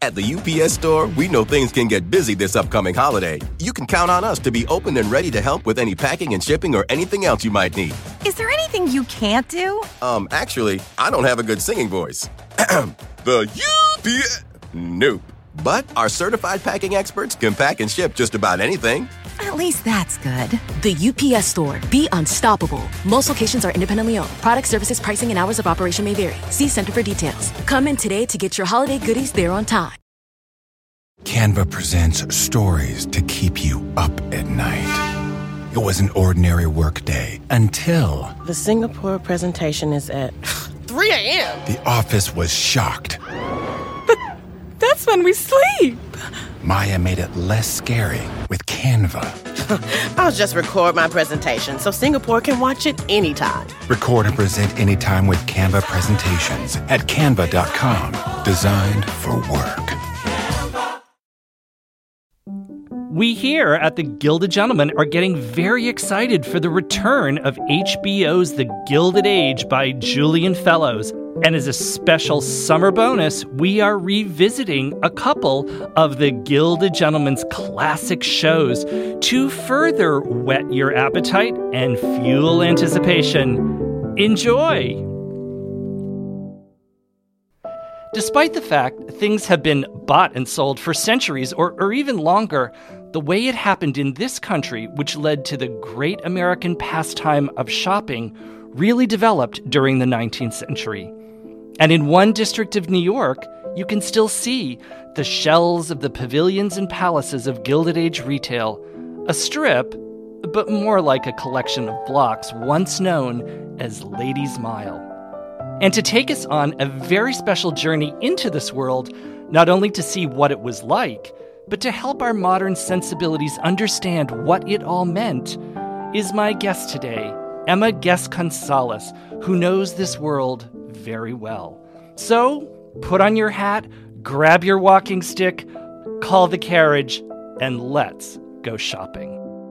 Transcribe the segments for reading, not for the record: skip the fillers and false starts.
At the UPS Store, we know things can get busy this upcoming holiday. You can count on us to be open and ready to help with any packing and shipping or anything else you might need. Is there anything you can't do? Actually, I don't have a good singing voice. The UPS... Nope. But our certified packing experts can pack and ship just about anything. At least that's good. The UPS Store. Be unstoppable. Most locations are independently owned. Product, services, pricing, and hours of operation may vary. See Center for details. Come in today to get your holiday goodies there on time. Canva presents stories to keep you up at night. It was an ordinary workday until... The Singapore presentation is at 3 a.m. The office was shocked. That's when we sleep. Maya made it less scary with Canva. I'll just record my presentation so Singapore can watch it anytime. Record and present anytime with Canva presentations at canva.com. Designed for work. We here at the Gilded Gentleman are getting very excited for the return of HBO's The Gilded Age by Julian Fellowes. And as a special summer bonus, we are revisiting a couple of the Gilded Gentleman's classic shows to further whet your appetite and fuel anticipation. Enjoy! Despite the fact things have been bought and sold for centuries or even longer, the way it happened in this country, which led to the great American pastime of shopping, really developed during the 19th century. And in one district of New York, you can still see the shells of the pavilions and palaces of Gilded Age retail, a strip, but more like a collection of blocks once known as Ladies' Mile. And to take us on a very special journey into this world, not only to see what it was like, but to help our modern sensibilities understand what it all meant, is my guest today, Emma Guest-Gonzalez, who knows this world very well. So, put on your hat, grab your walking stick, call the carriage, and let's go shopping.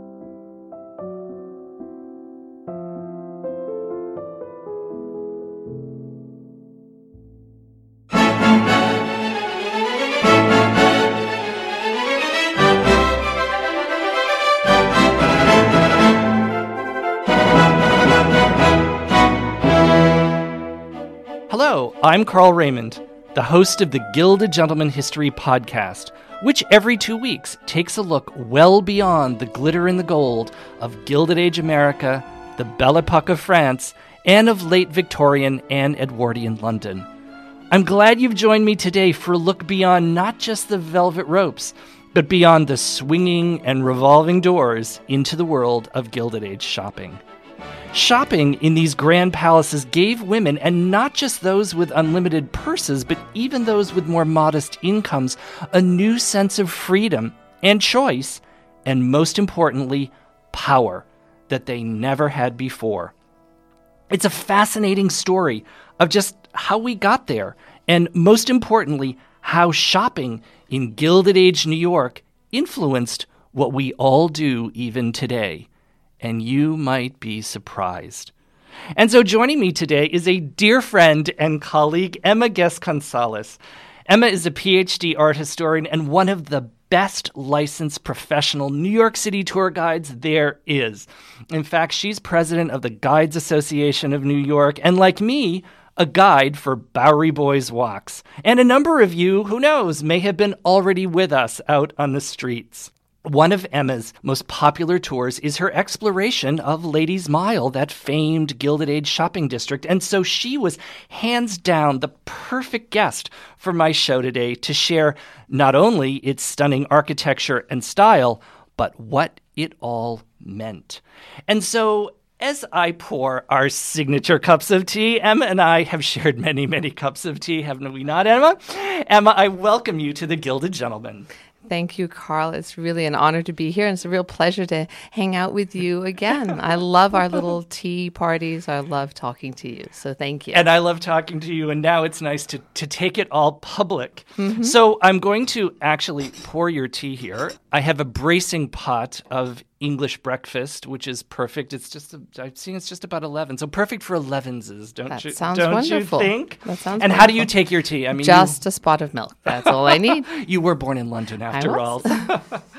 Hello, I'm Carl Raymond, the host of the Gilded Gentleman History Podcast, which every 2 weeks takes a look well beyond the glitter and the gold of Gilded Age America, the Belle Epoque of France, and of late Victorian and Edwardian London. I'm glad you've joined me today for a look beyond not just the velvet ropes, but beyond the swinging and revolving doors into the world of Gilded Age shopping. Shopping in these grand palaces gave women, and not just those with unlimited purses, but even those with more modest incomes, a new sense of freedom and choice, and most importantly, power that they never had before. It's a fascinating story of just how we got there, and most importantly, how shopping in Gilded Age New York influenced what we all do even today. And you might be surprised. And so joining me today is a dear friend and colleague, Emma Guest-Gonzalez. Emma is a PhD art historian and one of the best licensed professional New York City tour guides there is. In fact, she's president of the Guides Association of New York, and like me, a guide for Bowery Boys Walks. And a number of you, who knows, may have been already with us out on the streets. One of Emma's most popular tours is her exploration of Ladies' Mile, that famed Gilded Age shopping district. And so she was hands down the perfect guest for my show today to share not only its stunning architecture and style, but what it all meant. And so as I pour our signature cups of tea, Emma and I have shared many, many cups of tea, haven't we not, Emma? Emma, I welcome you to the Gilded Gentleman. Thank you, Carl. It's really an honor to be here, and it's a real pleasure to hang out with you again. I love our little tea parties. I love talking to you, so thank you. And I love talking to you, and now it's nice to take it all public. So I'm going to actually pour your tea here. I have a bracing pot of English breakfast, which is perfect. I've seen it's just about 11, so perfect for 11s, don't you? Sounds don't wonderful. You think? That sounds and wonderful. How do you take your tea? I mean, just a spot of milk. That's all I need. You were born in London, after all. was.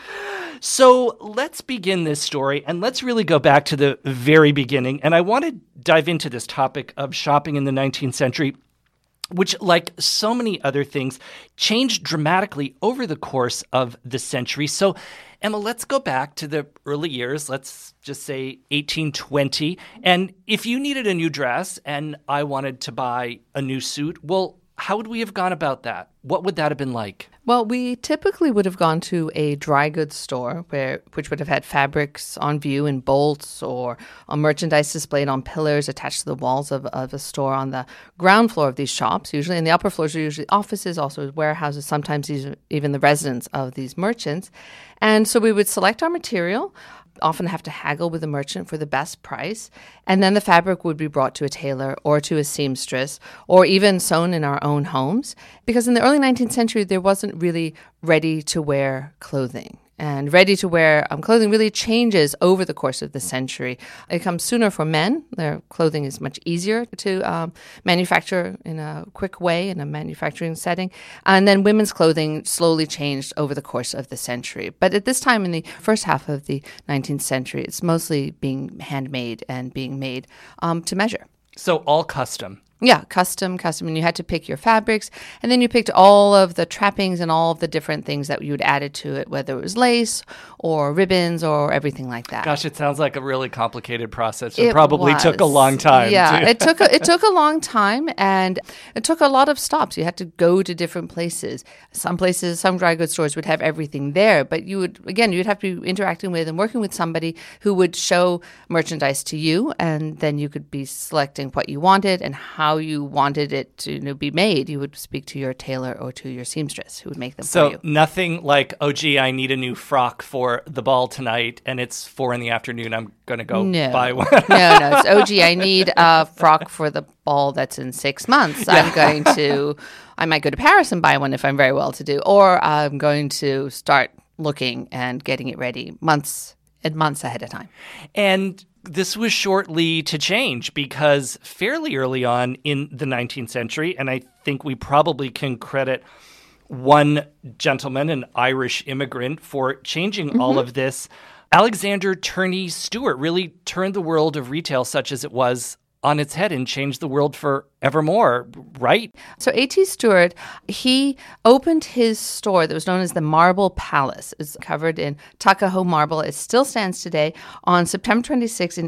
So let's begin this story, and let's really go back to the very beginning. And I want to dive into this topic of shopping in the 19th century, which, like so many other things, changed dramatically over the course of the century. So, Emma, let's go back to the early years. Let's just say 1820. And if you needed a new dress and I wanted to buy a new suit, well, how would we have gone about that? What would that have been like? Well, we typically would have gone to a dry goods store which would have had fabrics on view in bolts or merchandise displayed on pillars attached to the walls of a store on the ground floor of these shops, usually. And the upper floors are usually offices, also warehouses, sometimes even the residence of these merchants. And so we would select our material, often have to haggle with the merchant for the best price, and then the fabric would be brought to a tailor or to a seamstress or even sewn in our own homes, because in the early 19th century there wasn't really ready-to-wear clothing. And ready-to-wear clothing really changes over the course of the century. It comes sooner for men. Their clothing is much easier to manufacture in a quick way in a manufacturing setting. And then women's clothing slowly changed over the course of the century. But at this time in the first half of the 19th century, it's mostly being handmade and being made to measure. So all custom. Yeah, custom, and you had to pick your fabrics, and then you picked all of the trappings and all of the different things that you would add to it, whether it was lace or ribbons or everything like that. Gosh, it sounds like a really complicated process. It probably took a long time. Yeah, too. it took a long time, and it took a lot of stops. You had to go to different places. Some dry goods stores would have everything there, but you'd have to be interacting with and working with somebody who would show merchandise to you, and then you could be selecting what you wanted and how you wanted it to be made. You would speak to your tailor or to your seamstress who would make them for you. So nothing like, oh, gee, I need a new frock for the ball tonight, and it's 4 p.m. I'm going to go buy one. No. It's, oh, gee, I need a frock for the ball that's in 6 months. Yeah. I might go to Paris and buy one if I'm very well to do, or I'm going to start looking and getting it ready months and months ahead of time. And this was shortly to change, because fairly early on in the 19th century, and I think we probably can credit one gentleman, an Irish immigrant, for changing all of this. Alexander Turney Stewart really turned the world of retail such as it was on its head and changed the world forevermore, right? So A.T. Stewart, he opened his store that was known as the Marble Palace. It's covered in Tuckahoe marble. It still stands today on September 26 in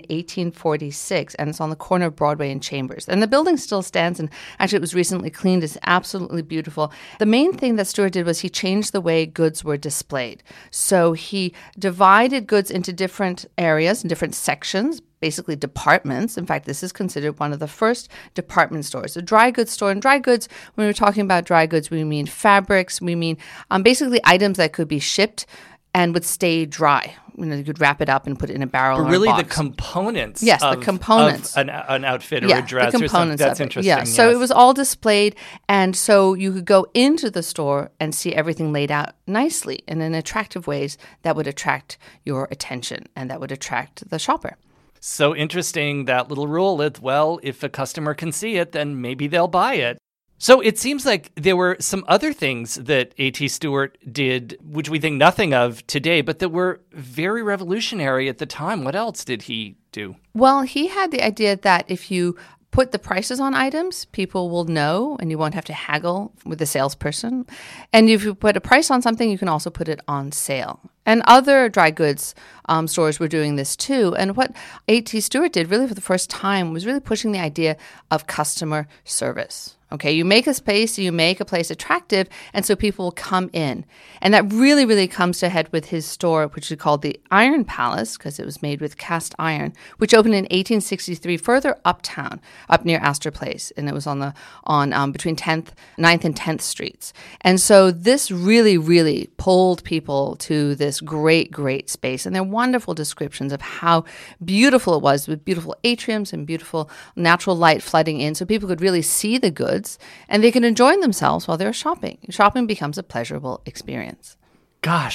1846, and it's on the corner of Broadway and Chambers. And the building still stands, and actually it was recently cleaned. It's absolutely beautiful. The main thing that Stewart did was he changed the way goods were displayed. So he divided goods into different areas and different sections, basically departments. In fact, this is considered one of the first department stores, a dry goods store. And dry goods, when we're talking about dry goods, we mean fabrics, we mean basically items that could be shipped and would stay dry. You could wrap it up and put it in a barrel or a box. But really the components the components. of an outfit or a dress the components or something. That's of it. interesting. Yeah, so it was all displayed, and so you could go into the store and see everything laid out nicely and in attractive ways that would attract your attention and that would attract the shopper. So interesting, that little rule that, well, if a customer can see it, then maybe they'll buy it. So it seems like there were some other things that A.T. Stewart did, which we think nothing of today, but that were very revolutionary at the time. What else did he do? Well, he had the idea that if you put the prices on items, people will know, and you won't have to haggle with the salesperson. And if you put a price on something, you can also put it on sale. And other dry goods stores were doing this too. And what A.T. Stewart did really for the first time was really pushing the idea of customer service. Okay, you make a space, you make a place attractive, and so people will come in. And that really, really comes to head with his store, which is called the Iron Palace, because it was made with cast iron, which opened in 1863 further uptown, up near Astor Place. And it was on between 9th and 10th Streets. And so this really, really pulled people to this great, great space. And there are wonderful descriptions of how beautiful it was, with beautiful atriums and beautiful natural light flooding in, so people could really see the goods and they can enjoy themselves while they're shopping. Shopping becomes a pleasurable experience. Gosh,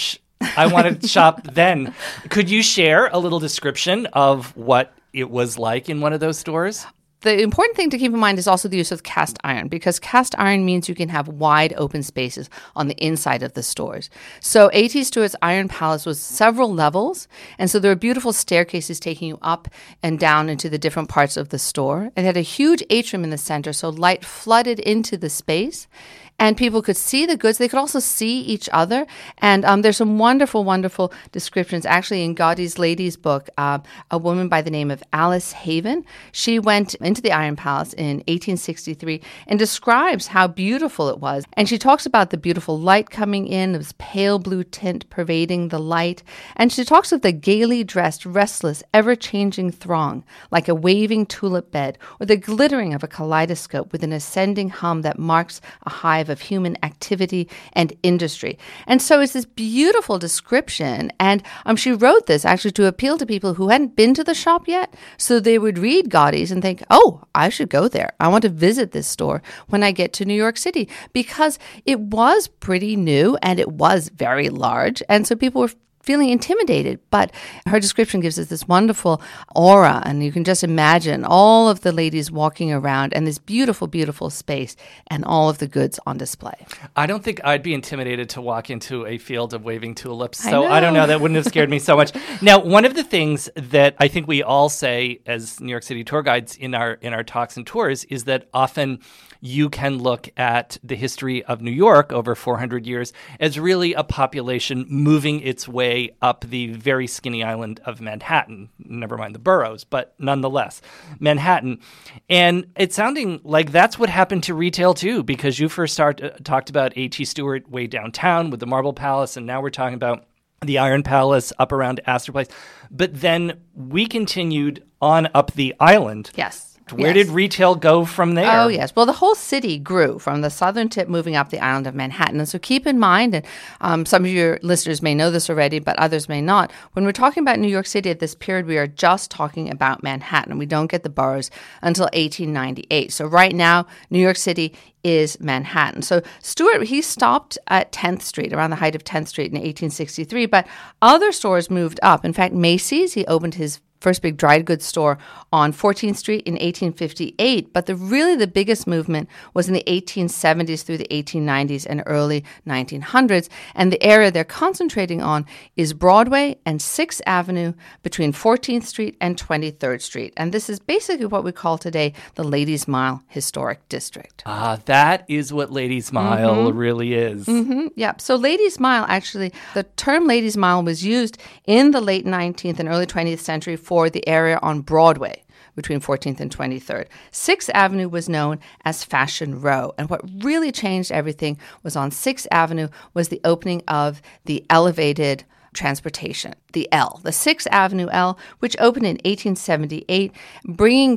I want to shop then. Could you share a little description of what it was like in one of those stores? The important thing to keep in mind is also the use of cast iron, because cast iron means you can have wide open spaces on the inside of the stores. So A.T. Stewart's Iron Palace was several levels, and so there were beautiful staircases taking you up and down into the different parts of the store. It had a huge atrium in the center, so light flooded into the space. And people could see the goods. They could also see each other. And there's some wonderful, wonderful descriptions. Actually, in Gaudy's Ladies book, a woman by the name of Alice Haven, she went into the Iron Palace in 1863 and describes how beautiful it was. And she talks about the beautiful light coming in, this pale blue tint pervading the light. And she talks of the gaily dressed, restless, ever-changing throng, like a waving tulip bed, or the glittering of a kaleidoscope with an ascending hum that marks a hive of human activity and industry. And so it's this beautiful description. And she wrote this actually to appeal to people who hadn't been to the shop yet. So they would read Gaudy's and think, oh, I should go there. I want to visit this store when I get to New York City, because it was pretty new and it was very large. And so people were feeling intimidated, but her description gives us this wonderful aura, and you can just imagine all of the ladies walking around and this beautiful, beautiful space and all of the goods on display. I don't think I'd be intimidated to walk into a field of waving tulips, so I don't know, that wouldn't have scared me so much. Now, one of the things that I think we all say as New York City tour guides in our talks and tours is that often you can look at the history of New York over 400 years as really a population moving its way up the very skinny island of Manhattan. Never mind the boroughs, but nonetheless, Manhattan. And it's sounding like that's what happened to retail too, because you first talked about A.T. Stewart way downtown with the Marble Palace, and now we're talking about the Iron Palace up around Astor Place. But then we continued on up the island. Yes. Where did retail go from there? Oh, yes. Well, the whole city grew from the southern tip moving up the island of Manhattan. And so keep in mind, and some of your listeners may know this already, but others may not, when we're talking about New York City at this period, we are just talking about Manhattan. We don't get the boroughs until 1898. So right now, New York City is Manhattan. So Stewart, he stopped at 10th Street, around the height of 10th Street in 1863, but other stores moved up. In fact, Macy's, he opened his first big dry goods store on 14th Street in 1858. But the biggest movement was in the 1870s through the 1890s and early 1900s. And the area they're concentrating on is Broadway and 6th Avenue between 14th Street and 23rd Street. And this is basically what we call today the Ladies Mile Historic District. That is what Ladies Mile really is. Mm-hmm. Yeah. So Ladies Mile, actually, the term Ladies Mile was used in the late 19th and early 20th century for the area on Broadway between 14th and 23rd. 6th Avenue was known as Fashion Row. And what really changed everything was on 6th Avenue was the opening of the elevated transportation, the L, the 6th Avenue L, which opened in 1878, bringing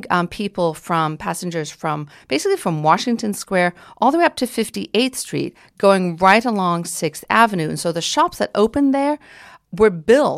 passengers from Washington Square all the way up to 58th Street, going right along 6th Avenue. And so the shops that opened there were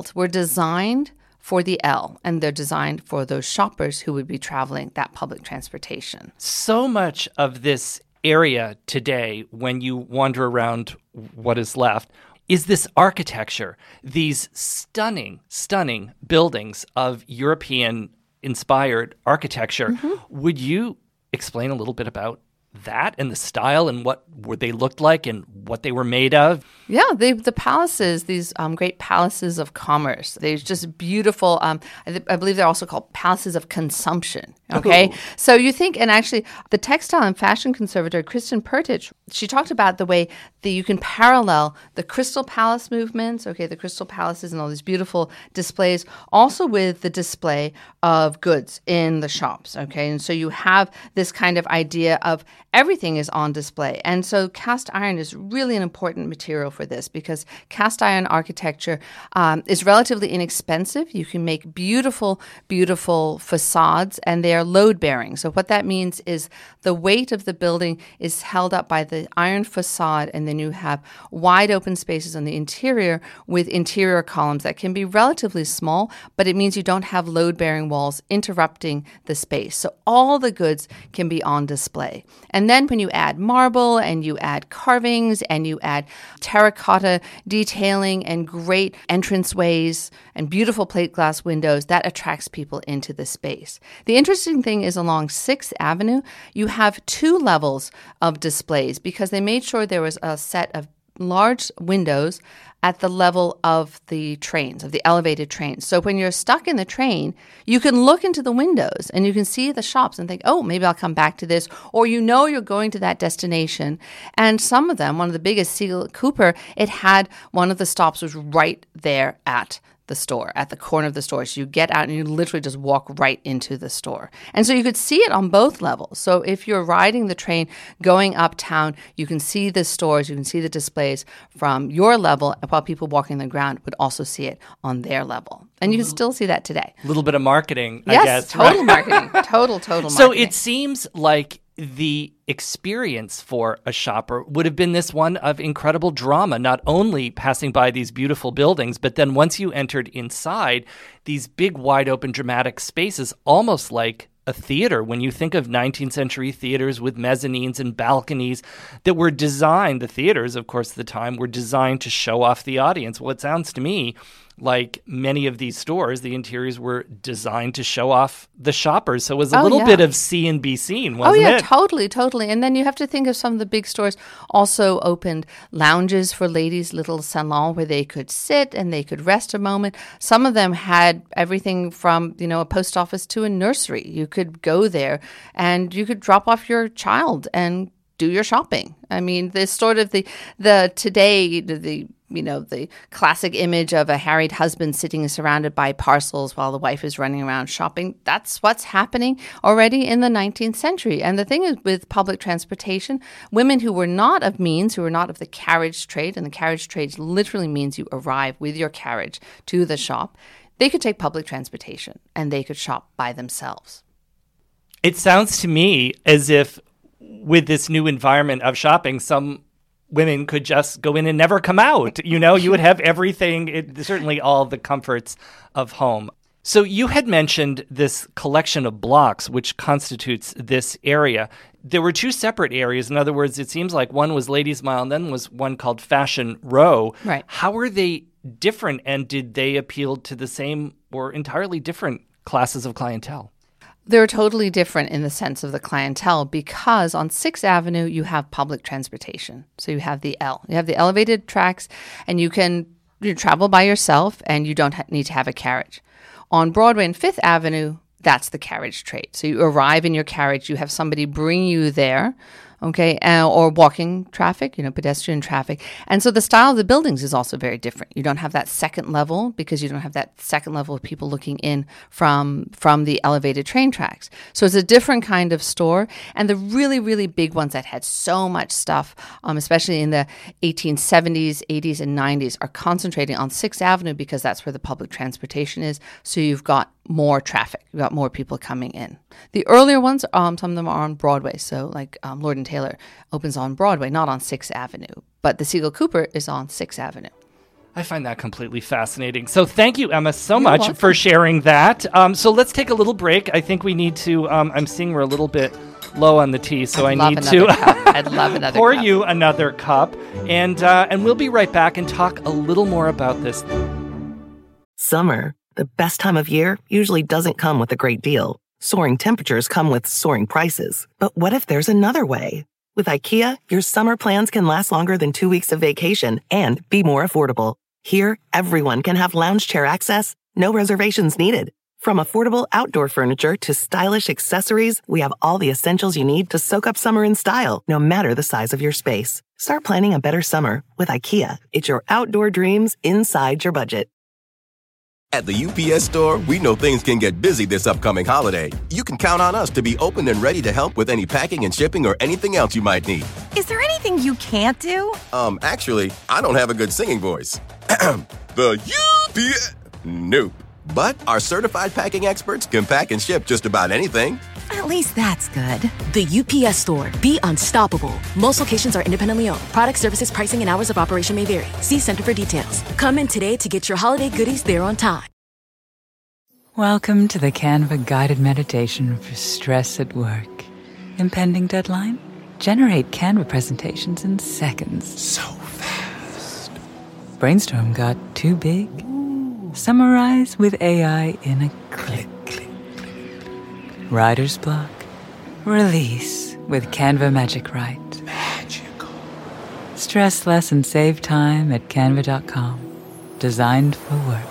designed for the L, and they're designed for those shoppers who would be traveling that public transportation. So much of this area today, when you wander around what is left, is this architecture, these stunning, stunning buildings of European-inspired architecture. Mm-hmm. Would you explain a little bit about that and the style and what they looked like and what they were made of? Yeah, the palaces, these great palaces of commerce, they're just beautiful. I believe they're also called palaces of consumption. Okay, Ooh. So you think, and actually the textile and fashion conservator Kristen Pertich, she talked about the way that you can parallel the Crystal Palace movements, the Crystal Palaces and all these beautiful displays, also with the display of goods in the shops. And so you have this kind of idea of everything is on display. And so cast iron is really an important material for this, because cast iron architecture is relatively inexpensive. You can make beautiful, beautiful facades, and they are load-bearing. So what that means is the weight of the building is held up by the iron facade, and then you have wide open spaces on the interior with interior columns that can be relatively small, but it means you don't have load-bearing walls interrupting the space. So all the goods can be on display. And then when you add marble and you add carvings and you add terracotta detailing and great entranceways and beautiful plate glass windows, that attracts people into the space. The interesting thing is along 6th Avenue, you have 2 levels of displays because they made sure there was a set of large windows at the level of the trains, of the elevated trains. So when you're stuck in the train, you can look into the windows and you can see the shops and think, oh, maybe I'll come back to this. Or you know you're going to that destination. And some of them, one of the biggest, Siegel Cooper, it had one of the stops was right there at the store, at the corner of the store. So you get out and you literally just walk right into the store. And so you could see it on both levels. So if you're riding the train going uptown, you can see the stores, you can see the displays from your level, while people walking the ground would also see it on their level. And you can still see that today. A little bit of marketing, I guess. Yes, total marketing. Total marketing. So it seems like the experience for a shopper would have been this one of incredible drama, not only passing by these beautiful buildings, but then once you entered inside, these big, wide open, dramatic spaces, almost like a theater. When you think of 19th century theaters with mezzanines and balconies that were designed, the theaters, of course, at the time, were designed to show off the audience. Well, it sounds to me like many of these stores, the interiors were designed to show off the shoppers. So it was a little bit of see and be seen, wasn't it? Totally. And then you have to think of some of the big stores also opened lounges for ladies, little salon where they could sit and they could rest a moment. Some of them had everything from, a post office to a nursery. You could go there and you could drop off your child and do your shopping. I mean, there's sort of the classic image of a harried husband sitting surrounded by parcels while the wife is running around shopping. That's what's happening already in the 19th century. And the thing is with public transportation, women who were not of means, who were not of the carriage trade, and the carriage trade literally means you arrive with your carriage to the shop, they could take public transportation and they could shop by themselves. It sounds to me as if with this new environment of shopping, some women could just go in and never come out. You would have everything, certainly all the comforts of home. So you had mentioned this collection of blocks, which constitutes this area. There were 2 separate areas. In other words, it seems like one was Ladies Mile and then was one called Fashion Row. Right. How are they different, and did they appeal to the same or entirely different classes of clientele? They're totally different in the sense of the clientele because on 6th Avenue, you have public transportation. So you have the L. You have the elevated tracks, and you can travel by yourself, and you don't need to have a carriage. On Broadway and 5th Avenue, that's the carriage trade. So you arrive in your carriage, you have somebody bring you there, okay, or walking traffic, pedestrian traffic. And so the style of the buildings is also very different. You don't have that second level because you don't have that second level of people looking in from the elevated train tracks. So it's a different kind of store. And the really, really big ones that had so much stuff, especially in the 1870s, 80s, and 90s, are concentrating on 6th Avenue because that's where the public transportation is. So you've got more traffic. You've got more people coming in. The earlier ones, some of them are on Broadway. So like Lord & Taylor opens on Broadway, not on 6th Avenue. But the Siegel Cooper is on 6th Avenue. I find that completely fascinating. So thank you, Emma, so much for sharing that. So let's take a little break. I think we need to, I'm seeing we're a little bit low on the tea, so I'd love another pour cup. you another cup. And we'll be right back and talk a little more about this. Summer, the best time of year, usually doesn't come with a great deal. Soaring temperatures come with soaring prices. But what if there's another way? With IKEA, your summer plans can last longer than 2 weeks of vacation and be more affordable. Here, everyone can have lounge chair access, no reservations needed. From affordable outdoor furniture to stylish accessories, we have all the essentials you need to soak up summer in style, no matter the size of your space. Start planning a better summer with IKEA. It's your outdoor dreams inside your budget. At the UPS Store, we know things can get busy this upcoming holiday. You can count on us to be open and ready to help with any packing and shipping or anything else you might need. Is there anything you can't do? Actually, I don't have a good singing voice. The UPS... Nope. But our certified packing experts can pack and ship just about anything. At least that's good. The UPS Store. Be unstoppable. Most locations are independently owned. Product, services, pricing, and hours of operation may vary. See Center for details. Come in today to get your holiday goodies there on time. Welcome to the Canva guided meditation for stress at work. Impending deadline? Generate Canva presentations in seconds. So fast. Brainstorm got too big? Summarize with AI in a click. Writer's block? Release with Canva Magic Write. Magical. Stress less and save time at canva.com. Designed for work.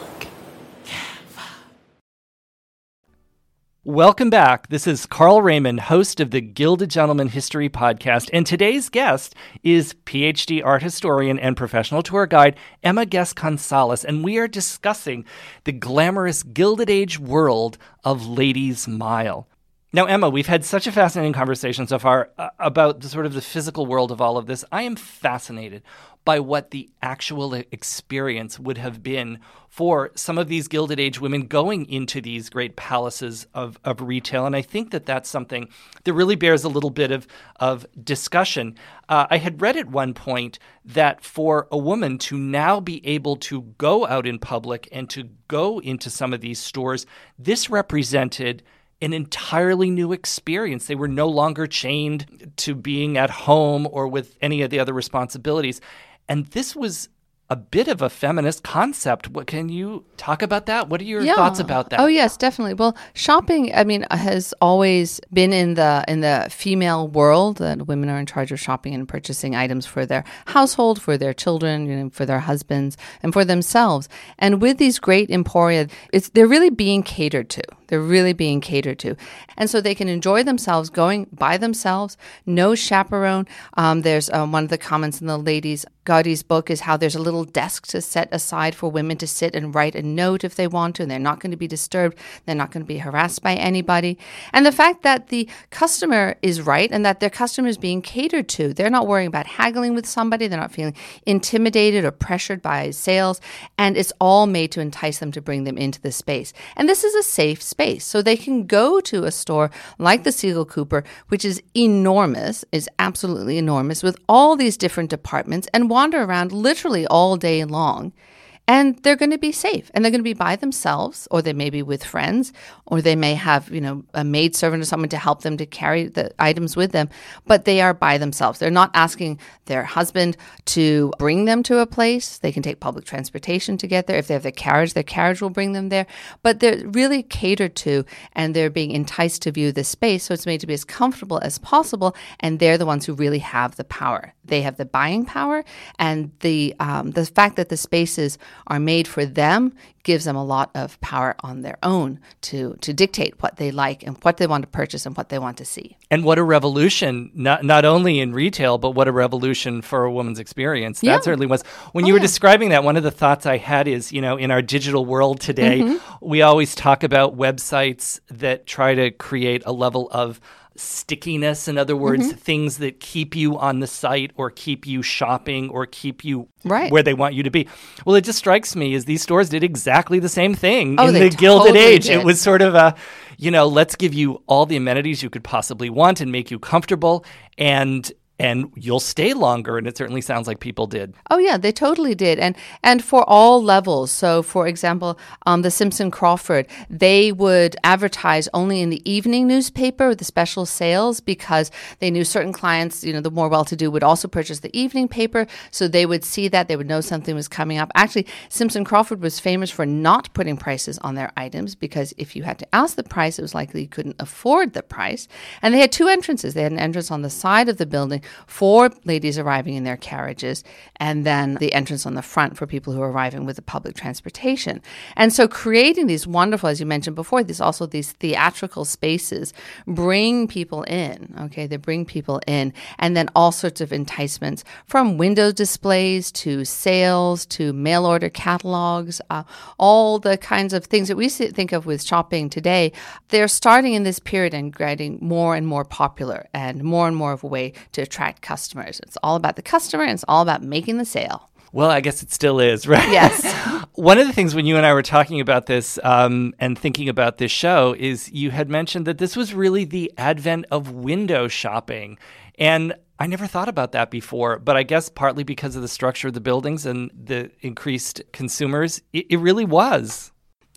Welcome back. This is Carl Raymond, host of the Gilded Gentleman History Podcast, and today's guest is PhD art historian and professional tour guide Emma Guest-Gonzalez, and we are discussing the glamorous Gilded Age world of Ladies' Mile. Now, Emma, we've had such a fascinating conversation so far about the sort of the physical world of all of this. I am fascinated by what the actual experience would have been for some of these Gilded Age women going into these great palaces of retail. And I think that that's something that really bears a little bit of discussion. I had read at one point that for a woman to now be able to go out in public and to go into some of these stores, this represented an entirely new experience. They were no longer chained to being at home or with any of the other responsibilities. And this was a bit of a feminist concept. What can you talk about that? What are your thoughts about that? Oh, yes, definitely. Well, shopping, has always been in the female world, that women are in charge of shopping and purchasing items for their household, for their children, for their husbands, and for themselves. And with these great emporia, they're really being catered to. They're really being catered to. And so they can enjoy themselves going by themselves, no chaperone. There's one of the comments in the ladies' Gaudi's book is how there's a little desk to set aside for women to sit and write a note if they want to, and they're not going to be disturbed. They're not going to be harassed by anybody. And the fact that the customer is right and that their customer is being catered to. They're not worrying about haggling with somebody. They're not feeling intimidated or pressured by sales. And it's all made to entice them to bring them into the space. And this is a safe space. So they can go to a store like the Siegel Cooper, which is enormous, is absolutely enormous, with all these different departments, and wander around literally all day long. And they're going to be safe, and they're going to be by themselves, or they may be with friends, or they may have, a maidservant or someone to help them to carry the items with them, but they are by themselves. They're not asking their husband to bring them to a place. They can take public transportation to get there. If they have their carriage will bring them there. But they're really catered to, and they're being enticed to view this space, so it's made to be as comfortable as possible, and they're the ones who really have the power. They have the buying power, and the fact that the spaces are made for them gives them a lot of power on their own to dictate what they like and what they want to purchase and what they want to see. And what a revolution, not only in retail, but what a revolution for a woman's experience. That certainly was. When you were describing that, one of the thoughts I had is, in our digital world today, we always talk about websites that try to create a level of stickiness. In other words, things that keep you on the site or keep you shopping or keep you where they want you to be. Well, it just strikes me as these stores did exactly the same thing in the Gilded Age. Did. It was sort of a, let's give you all the amenities you could possibly want and make you comfortable, and you'll stay longer. And it certainly sounds like people did. Oh, yeah, they totally did. And for all levels. So, for example, the Simpson Crawford, they would advertise only in the evening newspaper with the special sales because they knew certain clients, the more well-to-do would also purchase the evening paper. So they would see that. They would know something was coming up. Actually, Simpson Crawford was famous for not putting prices on their items because if you had to ask the price, it was likely you couldn't afford the price. And they had two entrances. They had an entrance on the side of the building for ladies arriving in their carriages, and then the entrance on the front for people who are arriving with the public transportation. And so creating these wonderful, as you mentioned before, these theatrical spaces bring people in, okay? They bring people in, and then all sorts of enticements from window displays to sales to mail order catalogs, all the kinds of things that we think of with shopping today. They're starting in this period and getting more and more popular and more of a way to attract customers. It's all about the customer, and it's all about making the sale. Well, I guess it still is, right? Yes. One of the things when you and I were talking about this and thinking about this show is you had mentioned that this was really the advent of window shopping. And I never thought about that before, but I guess partly because of the structure of the buildings and the increased consumers, it really was.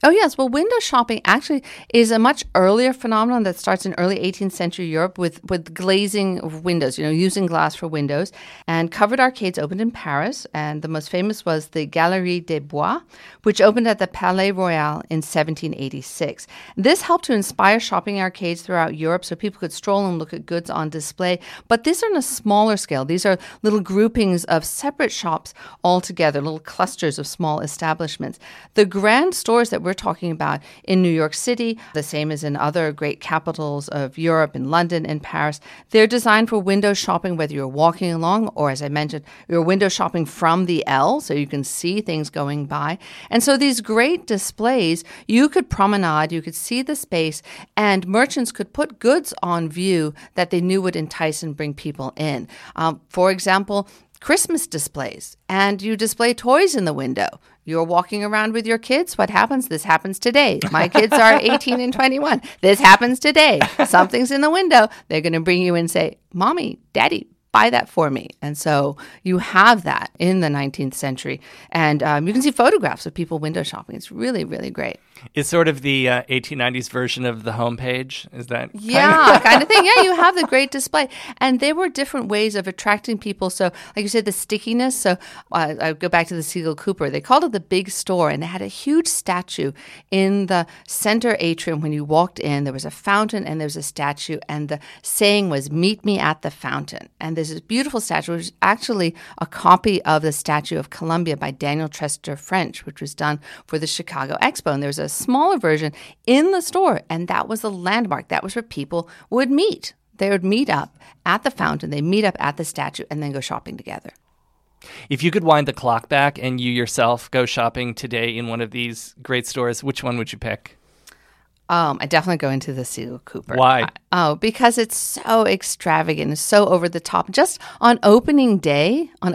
Oh, yes. Well, window shopping actually is a much earlier phenomenon that starts in early 18th century Europe with glazing of windows, using glass for windows. And covered arcades opened in Paris. And the most famous was the Galerie des Bois, which opened at the Palais Royal in 1786. This helped to inspire shopping arcades throughout Europe so people could stroll and look at goods on display. But these are on a smaller scale. These are little groupings of separate shops all together, little clusters of small establishments. The grand stores that we're talking about in New York City, the same as in other great capitals of Europe, in London and Paris, they're designed for window shopping, whether you're walking along or, as I mentioned, you're window shopping from the L, so you can see things going by. And so these great displays, you could promenade, you could see the space, and merchants could put goods on view that they knew would entice and bring people in. For example, Christmas displays, and you display toys in the window. You're walking around with your kids. What happens? This happens today. My kids are 18 and 21. This happens today. Something's in the window. They're going to bring you in and say, Mommy, Daddy, buy that for me. And so you have that in the 19th century. And you can see photographs of people window shopping. It's really, really great. It's sort of the 1890s version of the homepage. Is that kind of thing? Yeah, you have the great display. And there were different ways of attracting people. So like you said, the stickiness. So I go back to the Siegel Cooper. They called it the big store, and they had a huge statue in the center atrium. When you walked in, there was a fountain and there was a statue. And the saying was, "Meet me at the fountain." And there's this beautiful statue, which is actually a copy of the Statue of Columbia by Daniel Chester French, which was done for the Chicago Expo. And there was a smaller version in the store, and that was the landmark. That was where people would meet. They would meet up at the fountain, they meet up at the statue, and then go shopping together. If you could wind the clock back and you yourself go shopping today in one of these great stores, which one would you pick? I definitely go into the Siegel Cooper. Why? Because it's so extravagant, it's so over the top. Just on opening day in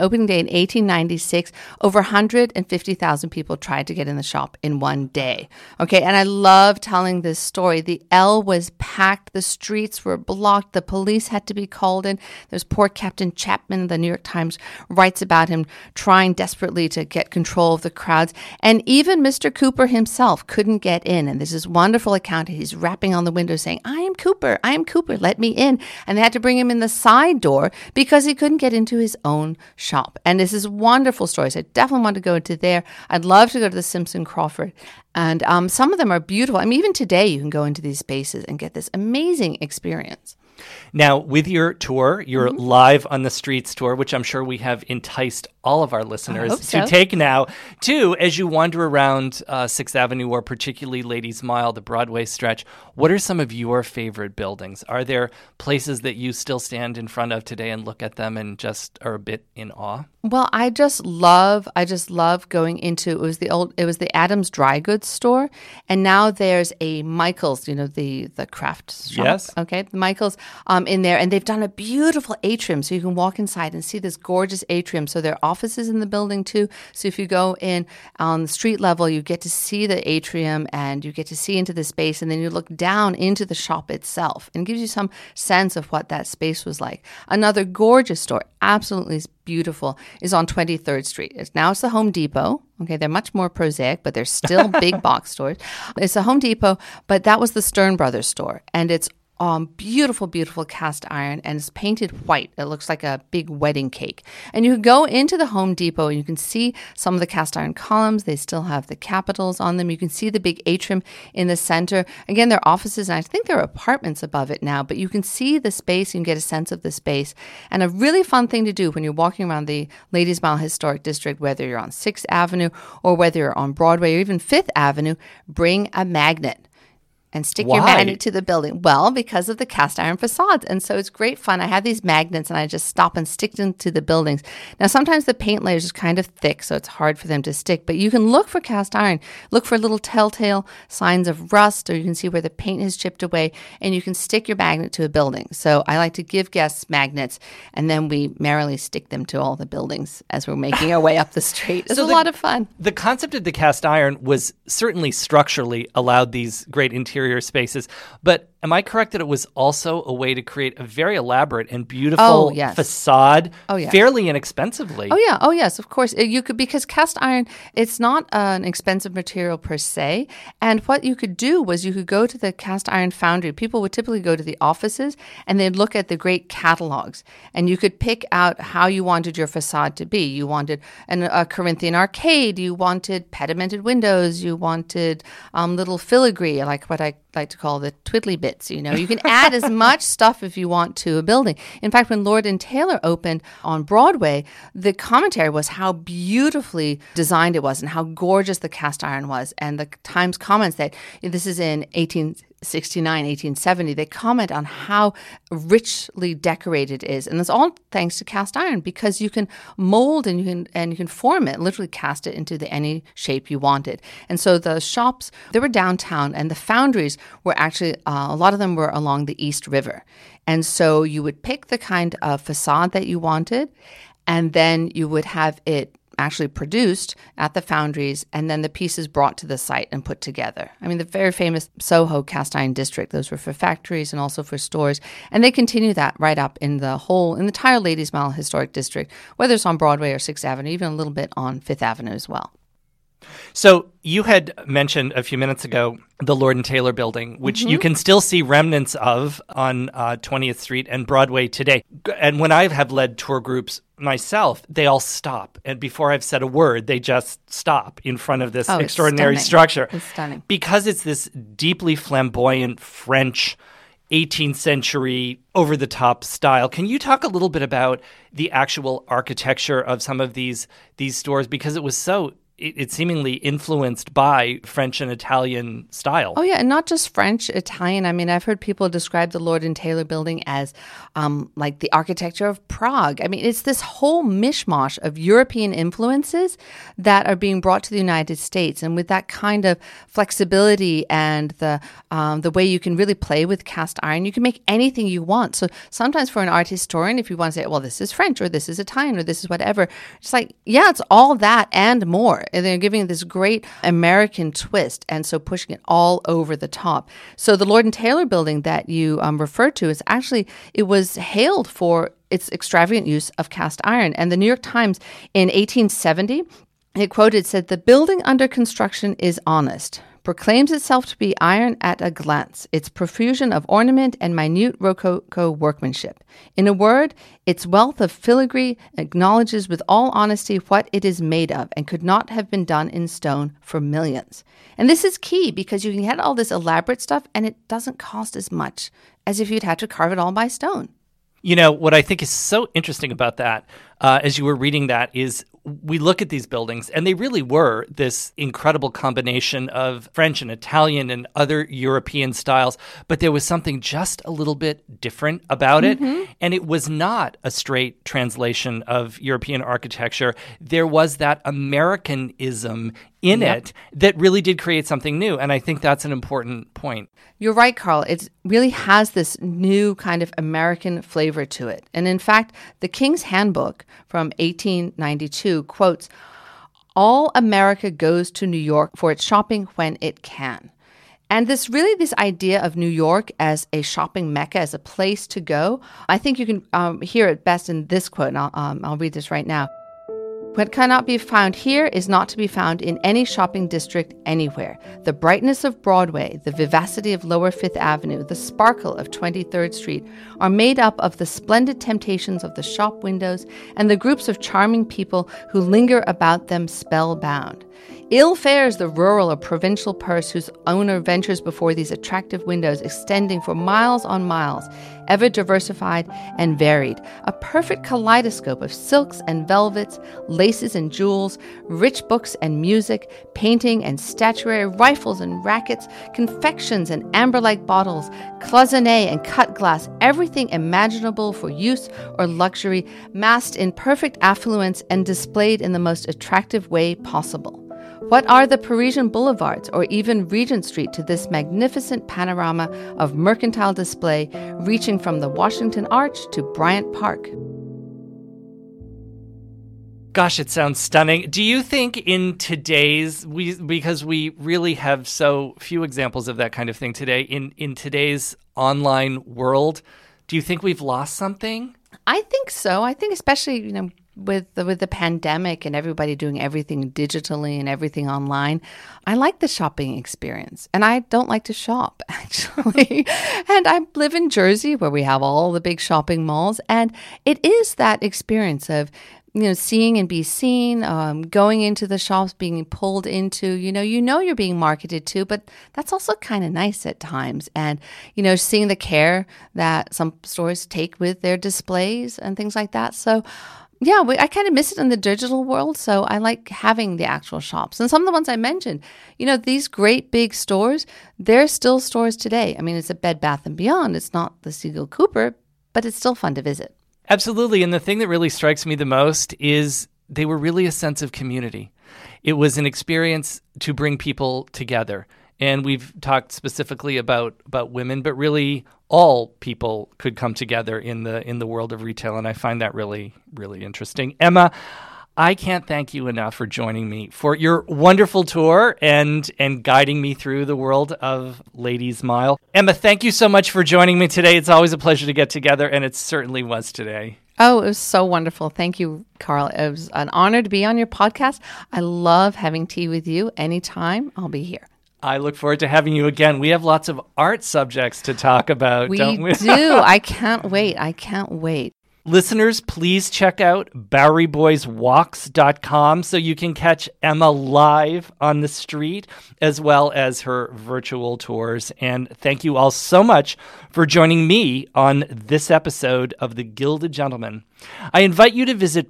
1896, over 150,000 people tried to get in the shop in one day. Okay, and I love telling this story. The L was packed, the streets were blocked, the police had to be called in. There's poor Captain Chapman. The New York Times writes about him trying desperately to get control of the crowds. And even Mr. Cooper himself couldn't get in. And there's this wonderful account. He's rapping on the window saying, I am Cooper, let me in. And they had to bring him in the side door because he couldn't get into his own shop. And this is wonderful stories. I definitely want to go into there. I'd love to go to the Simpson Crawford. And some of them are beautiful. I mean, even today you can go into these spaces and get this amazing experience. Now, with your tour, your Live on the Streets tour, which I'm sure we have enticed all of our listeners to take now, too, as you wander around 6th Avenue or particularly Ladies Mile, the Broadway stretch, what are some of your favorite buildings? Are there places that you still stand in front of today and look at them and just are a bit in awe? Well, I just love going into, it was the Adams Dry Goods store, and now there's a Michaels, the craft shop. Yes. Okay, the Michaels in there, and they've done a beautiful atrium, so you can walk inside and see this gorgeous atrium. So there are offices in the building too. So if you go in on the street level, you get to see the atrium and you get to see into the space, and then you look down into the shop itself, and it gives you some sense of what that space was like. Another gorgeous store, absolutely beautiful, is on 23rd Street. It's the Home Depot. Okay, they're much more prosaic, but they're still big box stores. It's a Home Depot, but that was the Stern Brothers store, and it's beautiful, beautiful cast iron, and it's painted white. It looks like a big wedding cake. And you can go into the Home Depot and you can see some of the cast iron columns. They still have the capitals on them. You can see the big atrium in the center. Again, there are offices, and I think there are apartments above it now, but you can see the space. You can get a sense of the space. And a really fun thing to do when you're walking around the Ladies Mile Historic District, whether you're on 6th Avenue or whether you're on Broadway or even 5th Avenue, bring a magnet and stick your magnet to the building. Well, because of the cast iron facades. And so it's great fun. I have these magnets and I just stop and stick them to the buildings. Now, sometimes the paint layers is kind of thick, so it's hard for them to stick. But you can look for cast iron. Look for little telltale signs of rust, or you can see where the paint has chipped away, and you can stick your magnet to a building. So I like to give guests magnets, and then we merrily stick them to all the buildings as we're making our way up the street. It's a lot of fun. The concept of the cast iron was certainly structurally allowed these great interior spaces, but am I correct that it was also a way to create a very elaborate and beautiful facade fairly inexpensively? Oh, yes, of course. You could, because cast iron, it's not an expensive material per se. And what you could do was you could go to the cast iron foundry. People would typically go to the offices and they'd look at the great catalogs. And you could pick out how you wanted your facade to be. You wanted a Corinthian arcade. You wanted pedimented windows. You wanted little filigree, like what I like to call the twiddly bits. You can add as much stuff if you want to a building. In fact, when Lord and Taylor opened on Broadway, the commentary was how beautifully designed it was and how gorgeous the cast iron was. And the Times comments that this is in 1869, 1870, they comment on how richly decorated it is. And that's all thanks to cast iron, because you can mold and you can form it, literally cast it into any shape you wanted. And so the shops, they were downtown, and the foundries were actually, a lot of them were along the East River. And so you would pick the kind of facade that you wanted, and then you would have it actually produced at the foundries, and then the pieces brought to the site and put together. I mean, the very famous Soho cast iron district, those were for factories and also for stores. And they continue that right up in the entire Ladies Mile Historic District, whether it's on Broadway or 6th Avenue, even a little bit on 5th Avenue as well. So you had mentioned a few minutes ago the Lord and Taylor building, which you can still see remnants of on 20th Street and Broadway today. And when I have led tour groups myself, they all stop. And before I've said a word, they just stop in front of this extraordinary structure. It's stunning. Because it's this deeply flamboyant French 18th century over-the-top style. Can you talk a little bit about the actual architecture of some of these stores? Because it was it's seemingly influenced by French and Italian style. Oh, yeah, and not just French, Italian. I mean, I've heard people describe the Lord and Taylor building as like the architecture of Prague. I mean, it's this whole mishmash of European influences that are being brought to the United States. And with that kind of flexibility and the way you can really play with cast iron, you can make anything you want. So sometimes for an art historian, if you want to say, well, this is French or this is Italian or this is whatever, it's like, yeah, it's all that and more. And they're giving it this great American twist, and so pushing it all over the top. So the Lord and Taylor building that you referred to is actually, it was hailed for its extravagant use of cast iron. And the New York Times in 1870, it quoted, said, "The building under construction is honest, proclaims itself to be iron at a glance, its profusion of ornament and minute rococo workmanship. In a word, its wealth of filigree acknowledges with all honesty what it is made of and could not have been done in stone for millions." And this is key because you can get all this elaborate stuff and it doesn't cost as much as if you'd had to carve it all by stone. You know, what I think is so interesting about that, as you were reading that, is we look at these buildings, and they really were this incredible combination of French and Italian and other European styles, but there was something just a little bit different about it, and it was not a straight translation of European architecture. There was that Americanism in it that really did create something new, and I think that's an important point. You're right, Carl. It really has this new kind of American flavor to it. And in fact, the King's Handbook from 1892 quotes, "All America goes to New York for its shopping when it can." And this idea of New York as a shopping mecca, as a place to go, I think you can hear it best in this quote, and I'll read this right now. "What cannot be found here is not to be found in any shopping district anywhere. The brightness of Broadway, the vivacity of Lower Fifth Avenue, the sparkle of 23rd Street are made up of the splendid temptations of the shop windows and the groups of charming people who linger about them spellbound. Ill fares the rural or provincial purse whose owner ventures before these attractive windows extending for miles on miles, ever diversified and varied, a perfect kaleidoscope of silks and velvets, laces and jewels, rich books and music, painting and statuary, rifles and rackets, confections and amber-like bottles, cloisonné and cut glass, everything imaginable for use or luxury, massed in perfect affluence and displayed in the most attractive way possible. What are the Parisian boulevards or even Regent Street to this magnificent panorama of mercantile display reaching from the Washington Arch to Bryant Park?" Gosh, it sounds stunning. Do you think in today's, because we really have so few examples of that kind of thing today, in today's online world, do you think we've lost something? I think so. I think especially, with the pandemic and everybody doing everything digitally and everything online, I like the shopping experience. And I don't like to shop, actually. And I live in Jersey where we have all the big shopping malls. And it is that experience of, seeing and be seen, going into the shops, being pulled into, you're being marketed to, but that's also kind of nice at times. And, seeing the care that some stores take with their displays and things like that. So, yeah, I kind of miss it in the digital world, so I like having the actual shops. And some of the ones I mentioned, these great big stores, they're still stores today. I mean, it's a Bed Bath & Beyond. It's not the Siegel Cooper, but it's still fun to visit. Absolutely. And the thing that really strikes me the most is they were really a sense of community. It was an experience to bring people together. And we've talked specifically about women, but really all people could come together in the world of retail. And I find that really, really interesting. Emma, I can't thank you enough for joining me for your wonderful tour and guiding me through the world of Ladies Mile. Emma, thank you so much for joining me today. It's always a pleasure to get together, and it certainly was today. Oh, it was so wonderful. Thank you, Carl. It was an honor to be on your podcast. I love having tea with you. Anytime, I'll be here. I look forward to having you again. We have lots of art subjects to talk about, don't we? We do. I can't wait. Listeners, please check out BoweryBoysWalks.com so you can catch Emma live on the street as well as her virtual tours. And thank you all so much for joining me on this episode of The Gilded Gentleman. I invite you to visit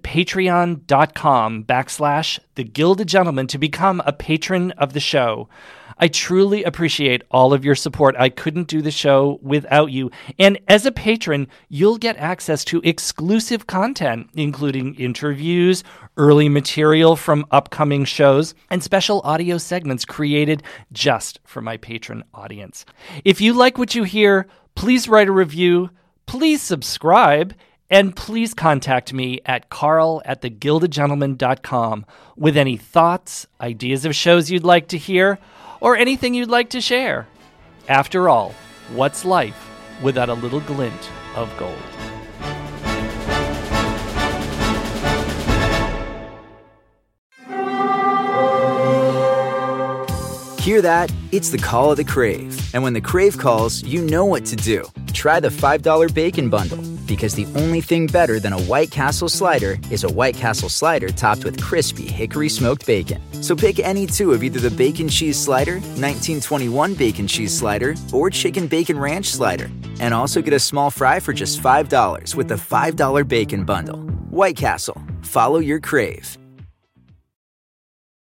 patreon.com/The Gilded Gentleman to become a patron of the show. I truly appreciate all of your support. I couldn't do the show without you. And as a patron, you'll get access to exclusive content, including interviews, early material from upcoming shows, and special audio segments created just for my patron audience. If you like what you hear, please write a review, please subscribe, and please contact me at carl@thegildedgentleman.com with any thoughts, ideas of shows you'd like to hear, or anything you'd like to share. After all, what's life without a little glint of gold? Hear that? It's the call of the Crave. And when the Crave calls, you know what to do. Try the $5 Bacon Bundle, because the only thing better than a White Castle slider is a White Castle slider topped with crispy hickory smoked bacon. So pick any two of either the Bacon Cheese Slider, 1921 Bacon Cheese Slider, or Chicken Bacon Ranch Slider. And also get a small fry for just $5 with the $5 Bacon Bundle. White Castle. Follow your Crave.